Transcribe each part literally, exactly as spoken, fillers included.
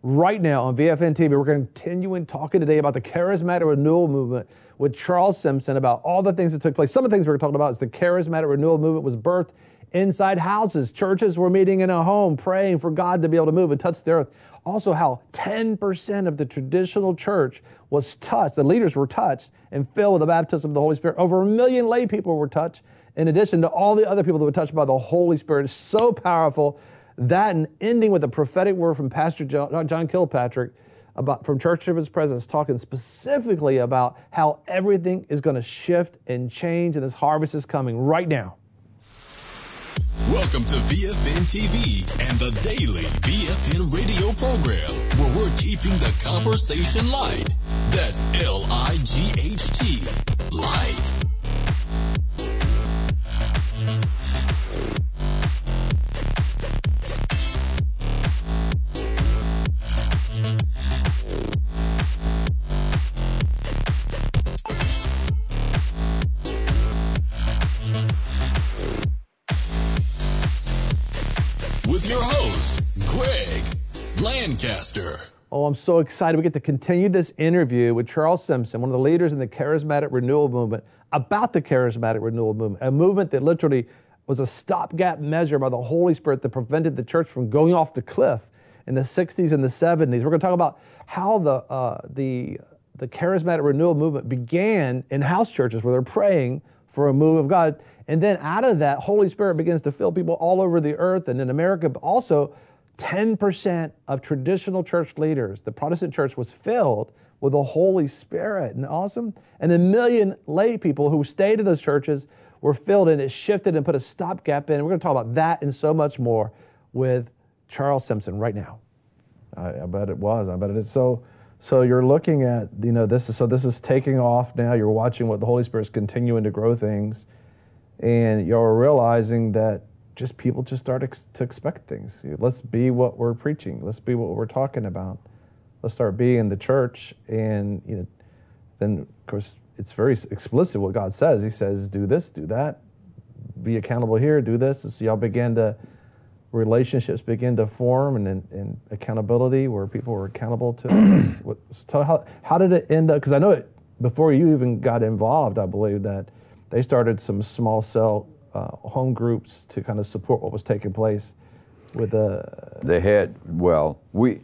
right now on V F N T V. We're continuing talking today about the charismatic renewal movement with Charles Simpson, about all the things that took place. Some of the things we're talking about is the charismatic renewal movement was birthed inside houses. Churches were meeting in a home, praying for God to be able to move and touch the earth. Also, how ten percent of the traditional church was touched, the leaders were touched and filled with the baptism of the Holy Spirit. Over a million lay people were touched, in addition to all the other people that were touched by the Holy Spirit. It's so powerful. That, and ending with a prophetic word from Pastor John, John Kilpatrick about from Church of His Presence, talking specifically about how everything is going to shift and change, and this harvest is coming right now. Welcome to V F N T V and the daily V F N radio program, where we're keeping the conversation light. That's L I G H T, light. With your host, Greg Lancaster. Oh, I'm so excited. We get to continue this interview with Charles Simpson, one of the leaders in the charismatic renewal movement, about the charismatic renewal movement, a movement that literally was a stopgap measure by the Holy Spirit that prevented the church from going off the cliff in the sixties and the seventies. We're going to talk about how the uh, the the charismatic renewal movement began in house churches where they're praying for a move of God. And then out of that, Holy Spirit begins to fill people all over the earth and in America, but also ten percent of traditional church leaders, the Protestant church, was filled with the Holy Spirit. Isn't that awesome? And a million lay people who stayed in those churches were filled, and it shifted and put a stopgap in. And we're going to talk about that and so much more with Charles Simpson right now. I, I bet it was. I bet it is. So, so you're looking at, you know, this is, so this is taking off now. You're watching what the Holy Spirit is continuing to grow things. And you're realizing that just people just start ex- to expect things. Let's be what we're preaching. Let's be what we're talking about. Let's start being the church. And you know, then of course it's very explicit what God says. He says, "Do this, do that, be accountable here, do this." And so y'all begin to relationships begin to form, and, and, and accountability where people were accountable to. So how how did it end up? Because I know it before you even got involved. I believe that they started some small cell uh, home groups to kind of support what was taking place with the... Uh, they had, well, we,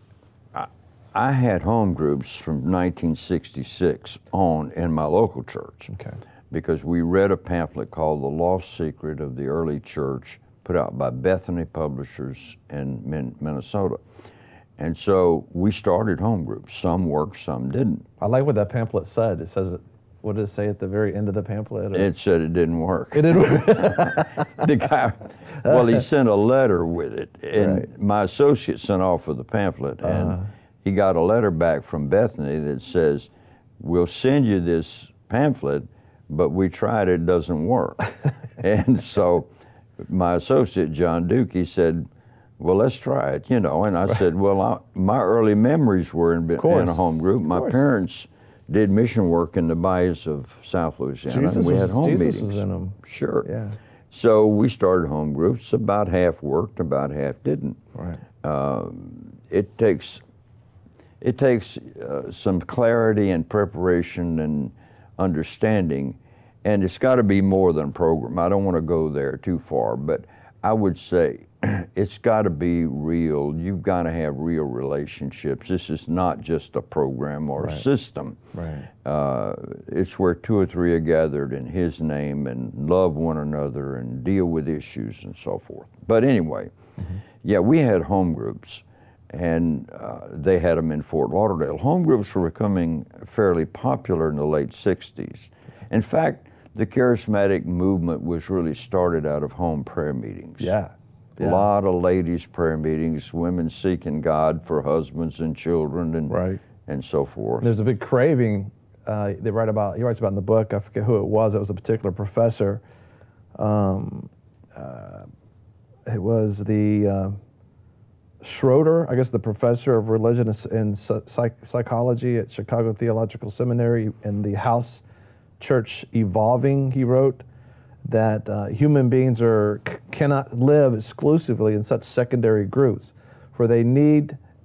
I, I had home groups from nineteen sixty-six on in my local church. Okay. Because we read a pamphlet called The Lost Secret of the Early Church, put out by Bethany Publishers in Min- Minnesota. And so we started home groups. Some worked, some didn't. I like what that pamphlet said. It says... What did it say at the very end of the pamphlet? Or? It said it didn't work. It didn't work. The guy, well, he sent a letter with it, and right. my associate sent off with the pamphlet, and uh-huh. he got a letter back from Bethany that says, "We'll send you this pamphlet, but we tried it, it doesn't work." And so my associate, John Duke, he said, "Well, let's try it," you know. And I right. said, well, I, my early memories were in, in a home group. My parents did mission work in the bayous of South Louisiana, Jesus and we was, had home Jesus meetings. Was in them. Sure. Yeah. So we started home groups. About half worked, about half didn't. Right. Um, it takes it takes uh, some clarity and preparation and understanding, and it's got to be more than a program. I don't want to go there too far, but I would say it's got to be real. You've got to have real relationships. This is not just a program or right. a system. Right. Uh, it's where two or three are gathered in His name and love one another and deal with issues and so forth. But anyway, mm-hmm. yeah, we had home groups, and uh, they had them in Fort Lauderdale. Home groups were becoming fairly popular in the late sixties. In fact, the charismatic movement was really started out of home prayer meetings. Yeah. Yeah. A lot of ladies' prayer meetings, women seeking God for husbands and children, and right. and so forth. There's a big craving. Uh, they write about. He writes about in the book. I forget who it was. It was a particular professor. Um, uh, it was the uh, Schroeder, I guess, the professor of religion and psych- psychology at Chicago Theological Seminary, in the House Church Evolving. He wrote that uh, human beings are c- cannot live exclusively in such secondary groups, for they need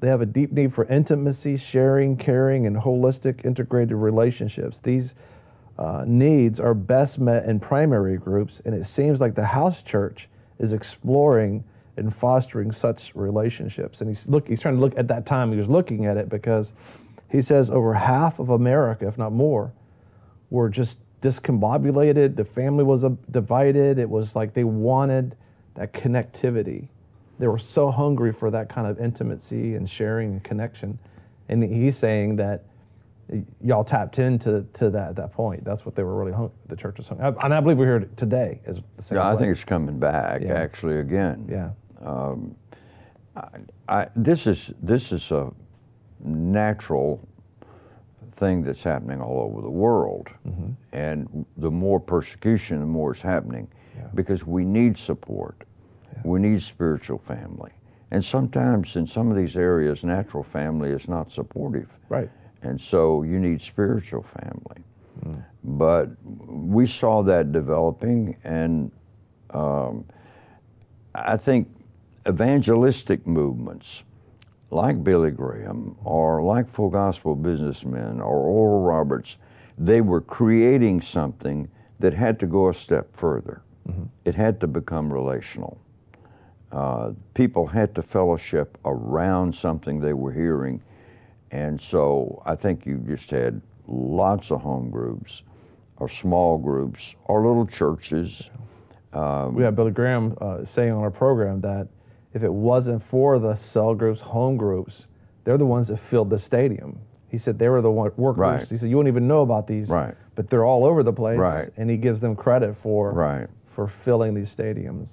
They have a deep need for intimacy, sharing, caring, and holistic integrated relationships. These uh, needs are best met in primary groups, and it seems like the house church is exploring and fostering such relationships. And he's look, he's trying to look at that time. He was looking at it because he says over half of America, if not more, were just discombobulated. The family was uh, divided. It was like they wanted that connectivity. They were so hungry for that kind of intimacy and sharing and connection. And he's saying that y'all tapped into to that at that point. That's what they were really hungry. The church was hungry. And I believe we're here today as the same Yeah, place. I think it's coming back, Yeah. actually, again. Yeah. Um, I, I, this is this is a natural thing that's happening all over the world. Mm-hmm. And the more persecution, the more it's happening. Yeah. Because we need support. Yeah. We need spiritual family. And sometimes in some of these areas, natural family is not supportive. Right. And so you need spiritual family. Mm. But we saw that developing, and um, I think evangelistic movements like Billy Graham or like Full Gospel Businessmen or Oral Roberts, they were creating something that had to go a step further. Mm-hmm. It had to become relational. Uh, people had to fellowship around something they were hearing. And so I think you just had lots of home groups or small groups or little churches. Um, we had Billy Graham uh, saying on our program that if it wasn't for the cell groups, home groups, they're the ones that filled the stadium. He said they were the one, workers. Right. He said you wouldn't even know about these, right. but they're all over the place. Right. And he gives them credit for right. for filling these stadiums.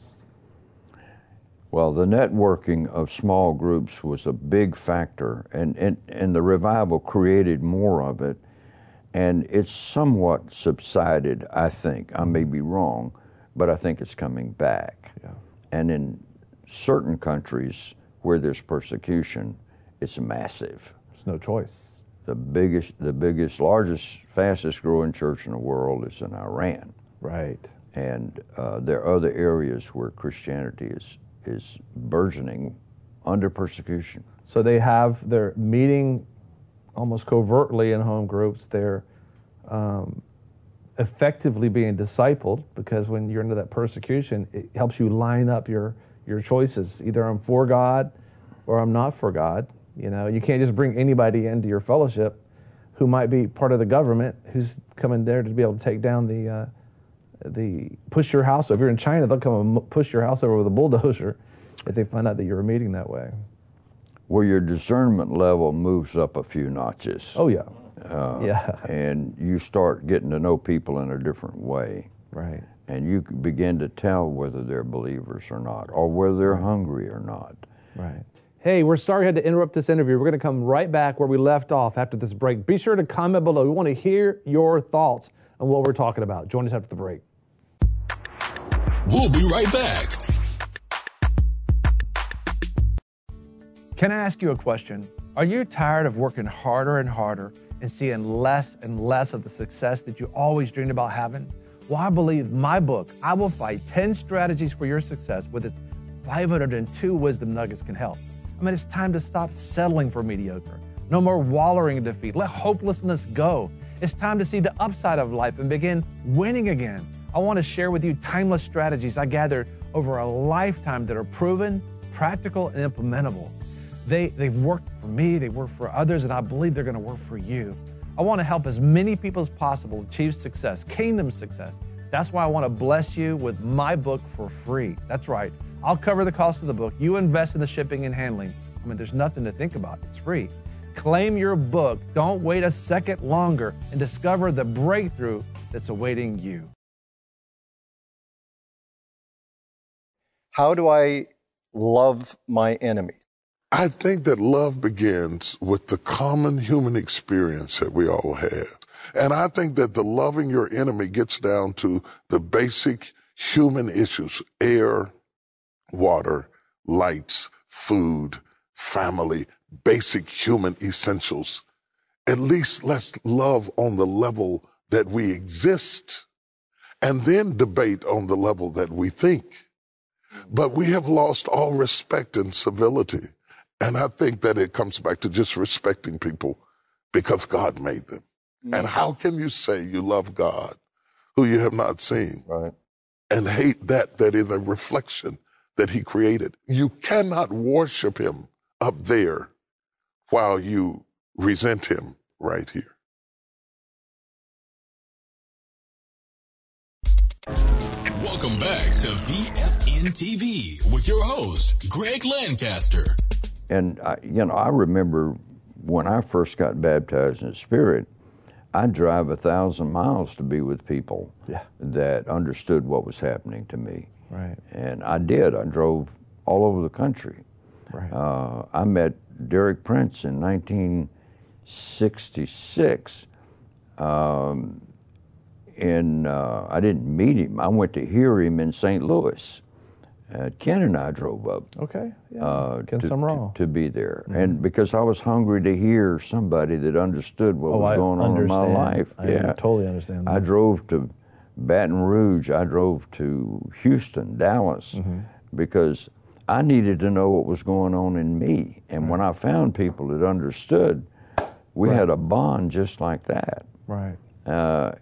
Well, the networking of small groups was a big factor, and, and, and the revival created more of it, and it's somewhat subsided, I think. I may be wrong, but I think it's coming back. Yeah. And in certain countries where there's persecution, it's massive. There's no choice. The biggest, the biggest, largest, fastest growing church in the world is in Iran. Right. And uh, there are other areas where Christianity is is burgeoning under persecution. So they have, they're meeting almost covertly in home groups. They're um, effectively being discipled, because when you're under that persecution, it helps you line up your, your choices. Either I'm for God or I'm not for God. You know, you can't just bring anybody into your fellowship who might be part of the government, who's coming there to be able to take down the uh, the push your house. If you're in China, they'll come and push your house over with a bulldozer if they find out that you're meeting that way. Well, your discernment level moves up a few notches. Oh yeah, uh, yeah. And you start getting to know people in a different way. Right. And you begin to tell whether they're believers or not, or whether they're hungry or not. Right. Hey, we're sorry I had to interrupt this interview. We're going to come right back where we left off after this break. Be sure to comment below. We want to hear your thoughts on what we're talking about. Join us after the break. We'll be right back. Can I ask you a question? Are you tired of working harder and harder and seeing less and less of the success that you always dreamed about having? Well, I believe my book, I Will Fight ten Strategies for Your Success, with its five hundred two wisdom nuggets, can help. I mean, it's time to stop settling for mediocre. No more wallowing in defeat. Let hopelessness go. It's time to see the upside of life and begin winning again. I want to share with you timeless strategies I gathered over a lifetime that are proven, practical, and implementable. They, they've worked for me, they work for others, and I believe they're going to work for you. I want to help as many people as possible achieve success, kingdom success. That's why I want to bless you with my book for free. That's right. I'll cover the cost of the book. You invest in the shipping and handling. I mean, there's nothing to think about. It's free. Claim your book. Don't wait a second longer and discover the breakthrough that's awaiting you. How do I love my enemies? I think that love begins with the common human experience that we all have. And I think that the loving your enemy gets down to the basic human issues: air, water, lights, food, family, basic human essentials. At least let's love on the level that we exist, and then debate on the level that we think. But we have lost all respect and civility. And I think that it comes back to just respecting people because God made them. Mm. And how can you say you love God who you have not seen? Right. And hate that that is a reflection that he created. You cannot worship him up there while you resent him right here. Welcome back to V F N T V with your host, Greg Lancaster. And, I, you know, I remember when I first got baptized in the Spirit, I'd drive a thousand miles to be with people yeah. that understood what was happening to me. Right. And I did. I drove all over the country. Right. Uh, I met Derek Prince in nineteen sixty-six. Um, in, uh, I didn't meet him. I went to hear him in Saint Louis. Uh, Ken and I drove up. Okay. Yeah. Uh, Ken to, Sumrall. to, to be there. Mm-hmm. And because I was hungry to hear somebody that understood what oh, was I going on understand. in my life. I yeah. totally understand that. I drove to Baton Rouge. I drove to Houston, Dallas, mm-hmm. because I needed to know what was going on in me. And right. when I found people that understood, we right. had a bond just like that. Right. Uh,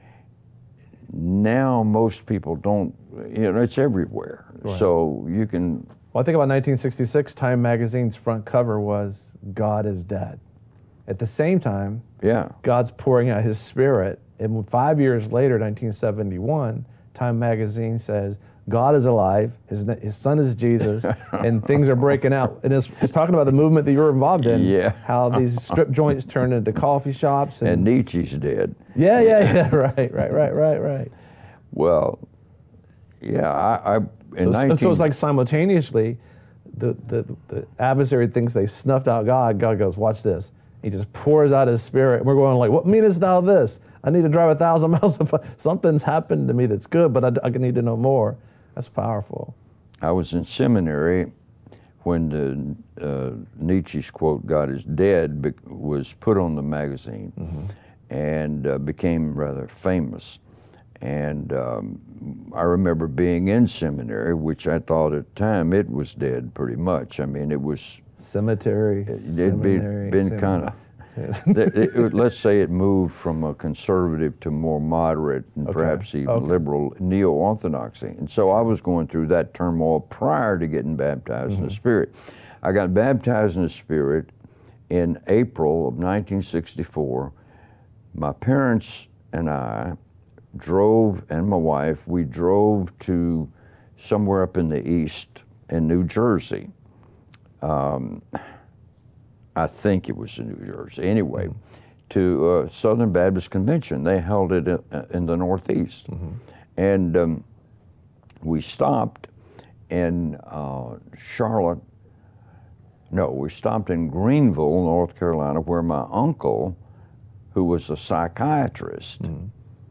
now most people don't, you know, it's everywhere. Right. So you can... Well, I think about nineteen sixty-six, Time Magazine's front cover was, God is dead. At the same time, yeah, God's pouring out his Spirit. And five years later, nineteen seventy-one, Time Magazine says, God is alive, his, his son is Jesus, and things are breaking out. And it's, it's talking about the movement that you're involved in, yeah. how these strip joints turn into coffee shops. And, and Nietzsche's dead. Yeah, yeah, yeah, right, right, right, right, right. Well, yeah, I... I in so, nineteen... so it's like simultaneously, the, the, the adversary thinks they snuffed out God. God goes, watch this. He just pours out his Spirit. And we're going like, what meanest thou this? I need to drive a thousand miles. If I, something's happened to me that's good, but I, I need to know more. That's powerful. I was in seminary when the uh, Nietzsche's quote, God is dead, be- was put on the magazine mm-hmm. and uh, became rather famous. And um, I remember being in seminary, which I thought at the time it was dead pretty much. I mean, it was... Cemetery, It had seminary, been kind of... it, it, let's say it moved from a conservative to more moderate and okay. perhaps even okay. liberal neo-orthodoxy. And so I was going through that turmoil prior to getting baptized mm-hmm. in the Spirit. I got baptized in the Spirit in April of nineteen sixty-four. My parents and I drove, and my wife, we drove to somewhere up in the east in New Jersey. Um, I think it was in New Jersey. Anyway, mm-hmm. to uh, Southern Baptist Convention. They held it in, in the Northeast. Mm-hmm. And um, we stopped in uh, Charlotte. No, we stopped in Greenville, North Carolina, where my uncle, who was a psychiatrist, mm-hmm.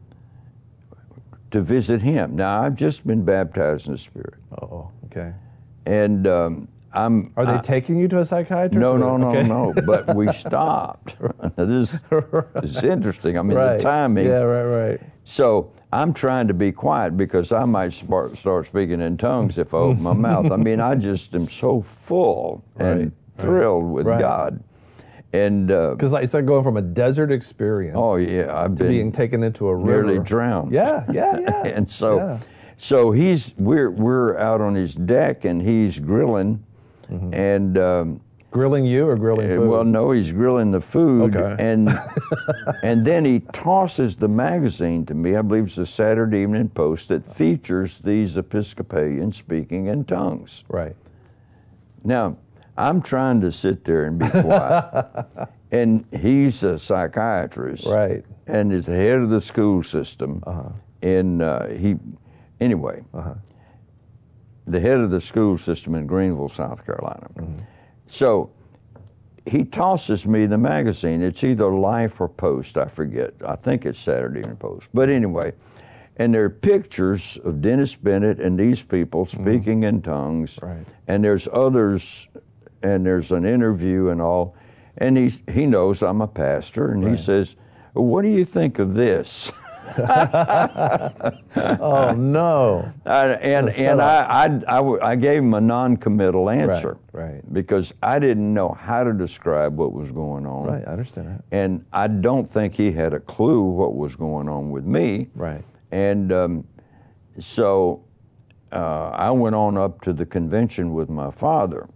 to visit him. Now, I've just been baptized in the Spirit. Oh, okay. And... Um, I'm, Are they I, taking you to a psychiatrist? No, no, no, okay. no. But we stopped. Now, this, right. this is interesting. I mean, right. the timing. Yeah, right, right. So I'm trying to be quiet because I might start, start speaking in tongues if I open my mouth. I mean, I just am so full and right. thrilled right. with right. God. And because uh, like it's like going from a desert experience. Oh yeah, I've to been being taken into a river. Nearly drowned. Yeah, yeah, yeah. and so, yeah. so he's we're we're out on his deck and he's grilling. Mm-hmm. And um, grilling you or grilling food? Well, no, he's grilling the food, okay. and and then he tosses the magazine to me. I believe it's the Saturday Evening Post that features these Episcopalians speaking in tongues. Right. Now, I'm trying to sit there and be quiet, and he's a psychiatrist, right? And is the head of the school system. Uh-huh. And uh, he, anyway. Uh-huh. The head of the school system in Greenville, South Carolina. Mm-hmm. So he tosses me the magazine. It's either Life or Post, I forget. I think it's Saturday Evening Post. But anyway, and there are pictures of Dennis Bennett and these people speaking mm-hmm. in tongues. Right. And there's others, and there's an interview and all. And he he knows I'm a pastor, and right. he says, well, what do you think of this? Oh no! I, and and I, I, I, w- I gave him a non-committal answer, Right, right. because I didn't know how to describe what was going on. Right, I understand that. And I don't think he had a clue what was going on with me. Right. And um, so uh, I went on up to the convention with my father.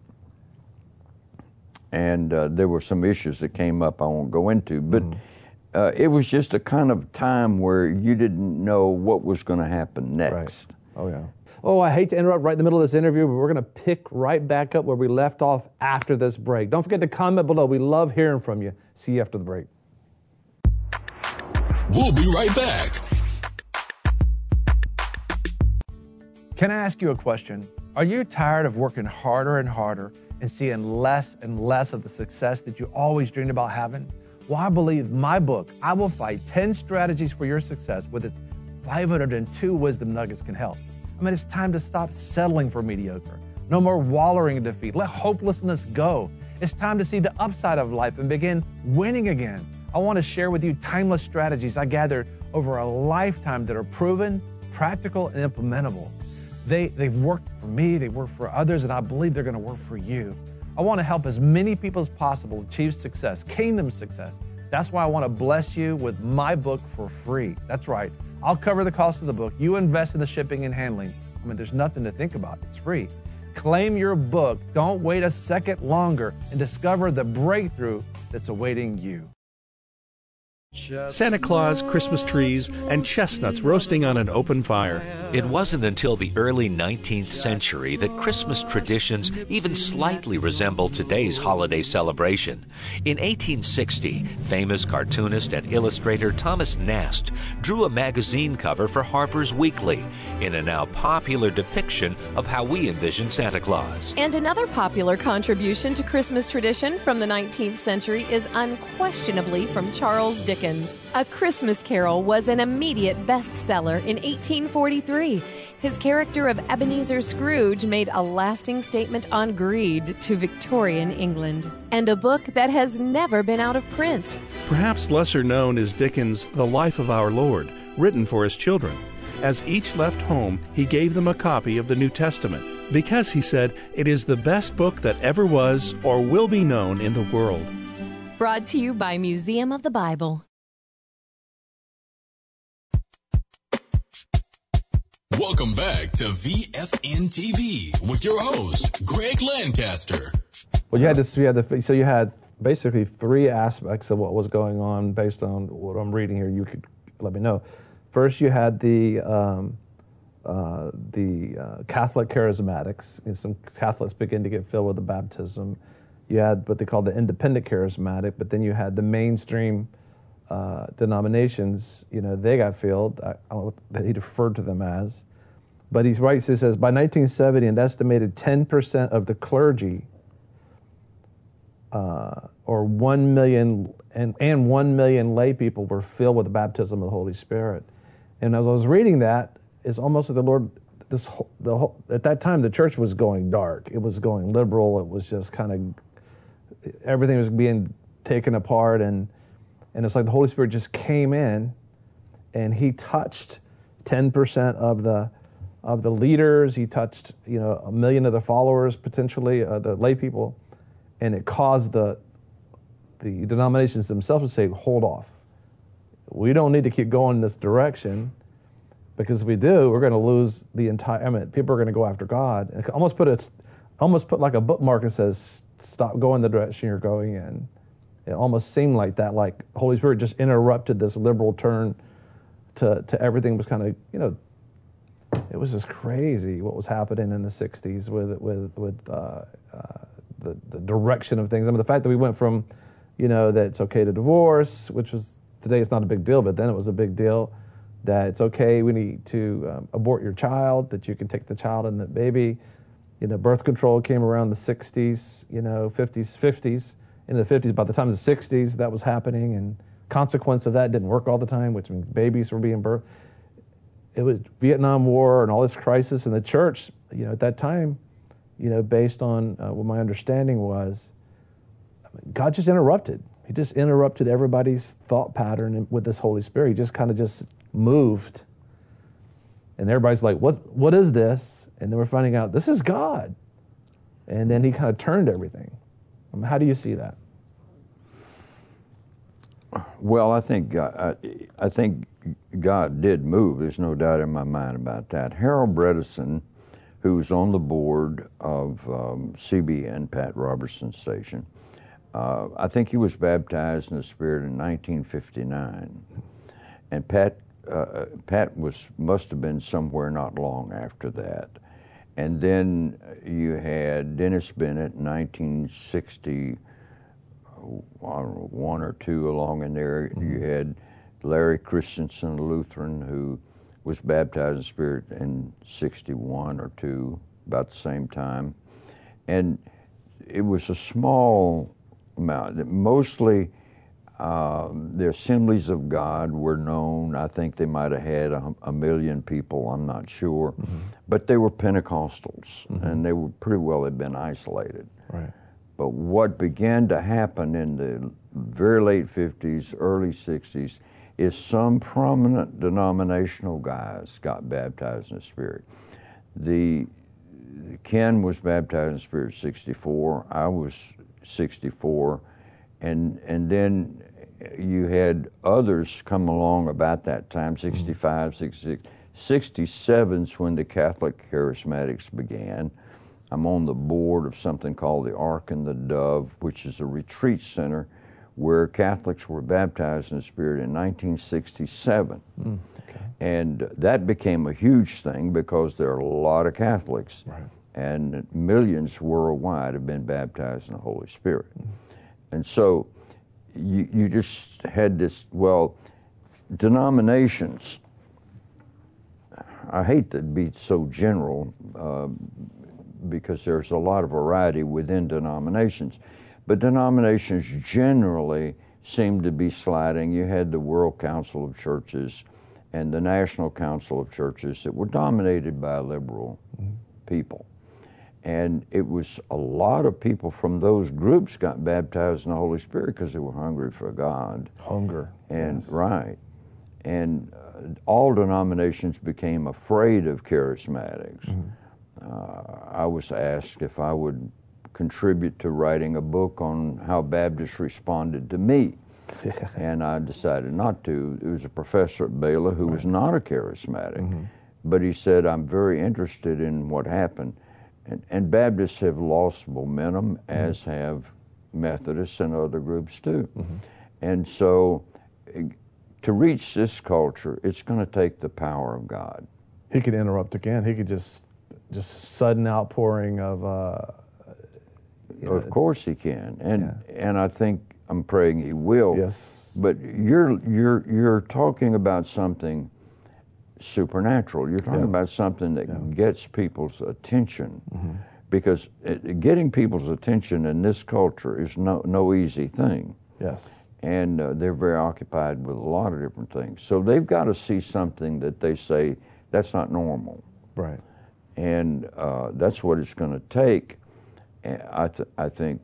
And uh, there were some issues that came up I won't go into, but mm. uh, it was just a kind of time where you didn't know what was going to happen next. Right. Oh, yeah. Oh, I hate to interrupt right in the middle of this interview, but we're going to pick right back up where we left off after this break. Don't forget to comment below. We love hearing from you. See you after the break. We'll be right back. Can I ask you a question? Are you tired of working harder and harder and seeing less and less of the success that you always dreamed about having? Well, I believe my book, I Will Fight ten Strategies for Your Success, with its five hundred two wisdom nuggets, can help. I mean, it's time to stop settling for mediocre. No more wallowing in defeat. Let hopelessness go. It's time to see the upside of life and begin winning again. I want to share with you timeless strategies I gathered over a lifetime that are proven, practical, and implementable. They, they've worked for me, they work for others, and I believe they're going to work for you. I want to help as many people as possible achieve success, kingdom success. That's why I want to bless you with my book for free. That's right. I'll cover the cost of the book. You invest in the shipping and handling. I mean, there's nothing to think about. It's free. Claim your book. Don't wait a second longer and discover the breakthrough that's awaiting you. Santa Claus, Christmas trees, and chestnuts roasting on an open fire. It wasn't until the early nineteenth century that Christmas traditions even slightly resembled today's holiday celebration. In eighteen sixty, famous cartoonist and illustrator Thomas Nast drew a magazine cover for Harper's Weekly in a now popular depiction of how we envision Santa Claus. And another popular contribution to Christmas tradition from the nineteenth century is unquestionably from Charles Dickens. A Christmas Carol was an immediate bestseller in eighteen forty-three. His character of Ebenezer Scrooge made a lasting statement on greed to Victorian England, and a book that has never been out of print. Perhaps lesser known is Dickens' The Life of Our Lord, written for his children. As each left home, he gave them a copy of the New Testament, because he said it is the best book that ever was or will be known in the world. Brought to you by Museum of the Bible. Welcome back to V F N T V with your host, Greg Lancaster. Well, you had this. You had the. So you had basically three aspects of what was going on based on what I'm reading here. You could let me know. First, you had the um, uh, the uh, Catholic charismatics. And some Catholics begin to get filled with the baptism. You had what they called the independent charismatic, but then you had the mainstream uh, denominations. You know, they got filled. I, I don't know what he referred to them as. But he writes, he says, by nineteen seventy, an estimated ten percent of the clergy, uh, or one million, and, and one million lay people were filled with the baptism of the Holy Spirit. And as I was reading that, it's almost like the Lord, this whole, the whole, at that time, the church was going dark. It was going liberal. It was just kind of, everything was being taken apart. And, and it's like the Holy Spirit just came in and he touched ten percent of the of the leaders. He touched, you know, a million of the followers, potentially, uh, the lay people, and it caused the the denominations themselves to say, hold off. We don't need to keep going this direction, because if we do, we're going to lose the entire, I mean, people are going to go after God. And almost put a, almost put like a bookmark that says, stop going the direction you're going in. It almost seemed like that, like Holy Spirit just interrupted this liberal turn to, to everything was kind of, you know, it was just crazy what was happening in the sixties with with with uh, uh, the the direction of things. I mean, the fact that we went from, you know, that it's okay to divorce, which was today it's not a big deal, but then it was a big deal. That it's okay, we need to um, abort your child, that you can take the child and the baby. You know, birth control came around the sixties, you know, fifties, fifties, in the fifties. By the time of the sixties, that was happening, and consequence of that didn't work all the time, which means babies were being birthed. It was Vietnam War and all this crisis in the church, you know, at that time, you know, based on uh, what my understanding was, God just interrupted. He just interrupted everybody's thought pattern with this Holy Spirit. He just kind of just moved. And everybody's like, what? What is this? And then we're finding out this is God. And then he kind of turned everything. Um, how do you see that? Well, I think God, I, I think God did move. There's no doubt in my mind about that. Harold Bredesen, who's on the board of um, C B N, Pat Robertson's station, uh, I think he was baptized in the Spirit in nineteen fifty-nine, and Pat uh, Pat was must have been somewhere not long after that. And then you had Dennis Bennett in nineteen sixty. I don't know, one or two along in there. Mm-hmm. You had Larry Christensen, a Lutheran, who was baptized in Spirit in sixty-one or two, about the same time. And it was a small amount. Mostly um, the Assemblies of God were known. I think they might have had a, a million people, I'm not sure. Mm-hmm. But they were Pentecostals, mm-hmm. and they were pretty well had been isolated. Right. But what began to happen in the very late fifties, early sixties, is some prominent denominational guys got baptized in the Spirit. The Ken was baptized in the Spirit sixty-four. I was sixty-four, and and then you had others come along about that time, sixty-five, sixty-six, sixty-seven's when the Catholic Charismatics began. I'm on the board of something called the Ark and the Dove, which is a retreat center where Catholics were baptized in the Spirit in nineteen sixty-seven. Mm, okay. And that became a huge thing because there are a lot of Catholics, right. and millions worldwide have been baptized in the Holy Spirit. Mm. And so you, you just had this, well, denominations, I hate to be so general, uh, because there's a lot of variety within denominations. But denominations generally seem to be sliding. You had the World Council of Churches and the National Council of Churches that were dominated by liberal mm-hmm. people. And it was a lot of people from those groups got baptized in the Holy Spirit because they were hungry for God. Hunger. And yes. right. And uh, all denominations became afraid of charismatics. Mm-hmm. Uh, I was asked if I would contribute to writing a book on how Baptists responded to me. And I decided not to. It was a professor at Baylor who right. was not a charismatic, mm-hmm. but he said, I'm very interested in what happened. And, and Baptists have lost momentum, mm-hmm. as have Methodists and other groups too. Mm-hmm. And so to reach this culture, it's going to take the power of God. He could interrupt again. He could just just sudden outpouring of uh you know, of course he can, and yeah. and I think I'm praying he will. Yes. But you're you're you're talking about something supernatural. You're talking yeah. about something that yeah. gets people's attention, mm-hmm. because it, getting people's attention in this culture is no no easy thing. Yes. And uh, they're very occupied with a lot of different things. So they've got to see something that they say that's not normal. Right. And uh, that's what it's going to take. And I, th- I think,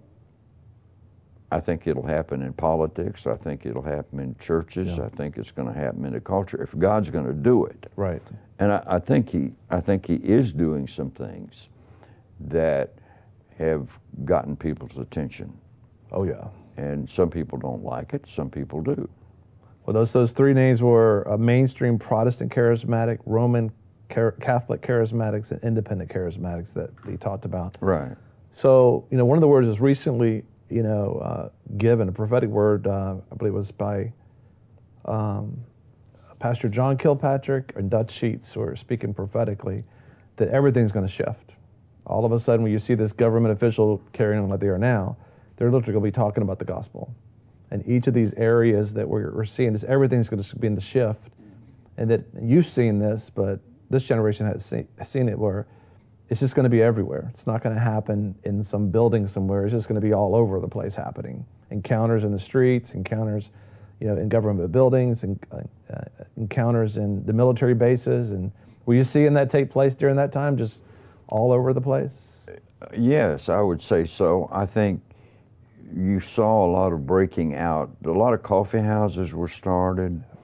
I think it'll happen in politics. I think it'll happen in churches. Yeah. I think it's going to happen in the culture if God's going to do it. Right. And I, I think he, I think he is doing some things that have gotten people's attention. Oh yeah. And some people don't like it. Some people do. Well, those those three names were uh, mainstream Protestant charismatic, Roman Catholic charismatics, and independent charismatics that he talked about. Right. So, you know, one of the words is recently, you know, uh, given, a prophetic word, uh, I believe it was by um, Pastor John Kilpatrick and Dutch Sheets, who are speaking prophetically, that everything's going to shift. All of a sudden, when you see this government official carrying on like they are now, they're literally going to be talking about the gospel. And each of these areas that we're, we're seeing, is everything's going to be in the shift. And that you've seen this, but this generation has seen, seen it, where it's just going to be everywhere. It's not going to happen in some building somewhere. It's just going to be all over the place happening. Encounters in the streets, encounters, you know, in government buildings, and uh, encounters in the military bases. And were you seeing that take place during that time, just all over the place? Yes, I would say so. I think you saw a lot of breaking out. A lot of coffee houses were started.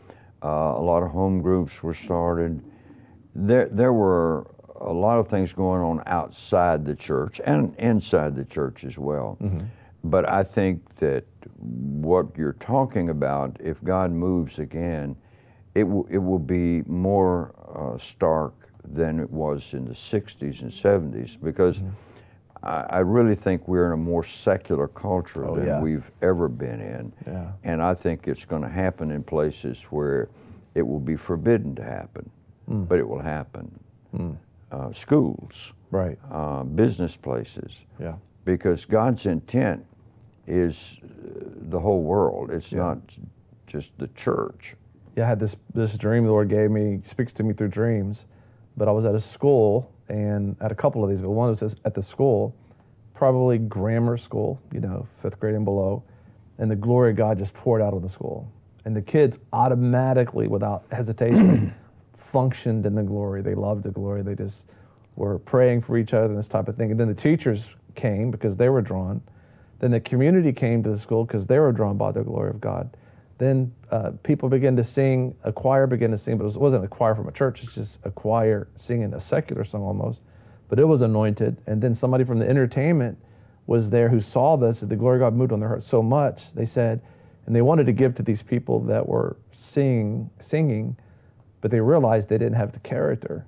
Uh, a lot of home groups were started. There, there were a lot of things going on outside the church and inside the church as well. Mm-hmm. But I think that what you're talking about, if God moves again, it will it will be more uh, stark than it was in the sixties and seventies, because mm-hmm. I, I really think we're in a more secular culture oh, than yeah. we've ever been in. Yeah. And I think it's going to happen in places where it will be forbidden to happen, mm. but it will happen. Mm. Uh, schools, right? Uh, business places. Yeah. Because God's intent is the whole world. It's yeah. not just the church. Yeah, I had this this dream the Lord gave me. He speaks to me through dreams. But I was at a school, and at a couple of these, but one was at the school, probably grammar school, you know, fifth grade and below, and the glory of God just poured out of the school. And the kids automatically, without hesitation, functioned in the glory. They loved the glory. They just were praying for each other and this type of thing. And then the teachers came because they were drawn. Then the community came to the school because they were drawn by the glory of God. Then uh, people began to sing, a choir began to sing, but it wasn't a choir from a church, it's just a choir singing a secular song almost. But it was anointed. And then somebody from the entertainment was there who saw this, that the glory of God moved on their heart so much, they said, and they wanted to give to these people that were singing, singing, but they realized they didn't have the character.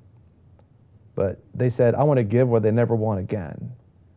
But they said, I want to give where they never want again.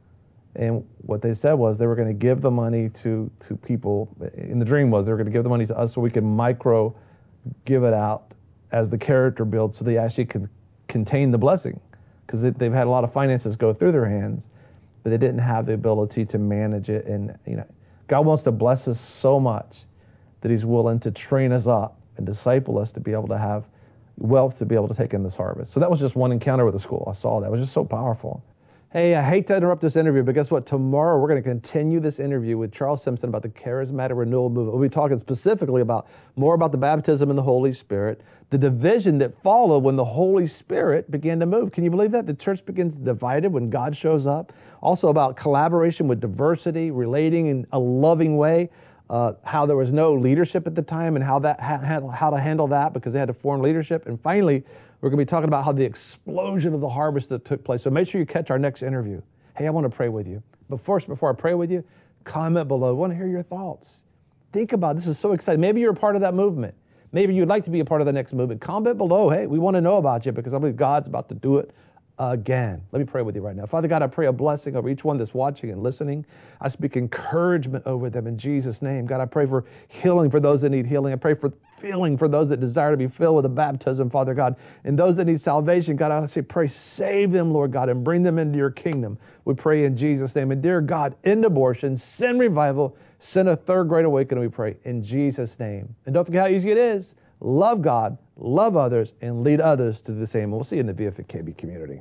And what they said was they were going to give the money to, to people. In the dream was they were going to give the money to us so we could micro give it out as the character builds so they actually could contain the blessing. Because they've had a lot of finances go through their hands, but they didn't have the ability to manage it. And you know, God wants to bless us so much that he's willing to train us up and disciple us to be able to have wealth to be able to take in this harvest. So that was just one encounter with the school. I saw that. It was just so powerful. Hey, I hate to interrupt this interview, but guess what? Tomorrow we're going to continue this interview with Charles Simpson about the Charismatic Renewal Movement. We'll be talking specifically about more about the baptism in the Holy Spirit, the division that followed when the Holy Spirit began to move. Can you believe that? The church begins divided when God shows up. Also about collaboration with diversity, relating in a loving way, uh, how there was no leadership at the time and how that ha- how to handle that because they had to form leadership. And finally, we're going to be talking about how the explosion of the harvest that took place. So make sure you catch our next interview. Hey, I want to pray with you. But first, before I pray with you, comment below. I want to hear your thoughts. Think about it. This is so exciting. Maybe you're a part of that movement. Maybe you'd like to be a part of the next movement. Comment below. Hey, we want to know about you because I believe God's about to do it again. Let me pray with you right now. Father God, I pray a blessing over each one that's watching and listening. I speak encouragement over them in Jesus' name. God, I pray for healing for those that need healing. I pray for filling for those that desire to be filled with the baptism, Father God. And those that need salvation, God, I say, pray, save them, Lord God, and bring them into your kingdom. We pray in Jesus' name. And dear God, end abortion, send revival, send a third great awakening, we pray, in Jesus' name. And don't forget how easy it is. Love God, love others, and lead others to do the same. And we'll see you in the V F N K B community.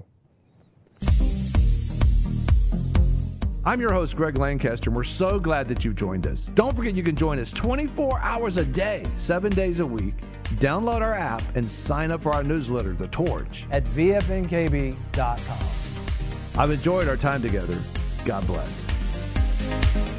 I'm your host, Greg Lancaster, and we're so glad that you've joined us. Don't forget you can join us twenty-four hours a day, seven days a week. Download our app and sign up for our newsletter, The Torch, at V F N K B dot com. I've enjoyed our time together. God bless.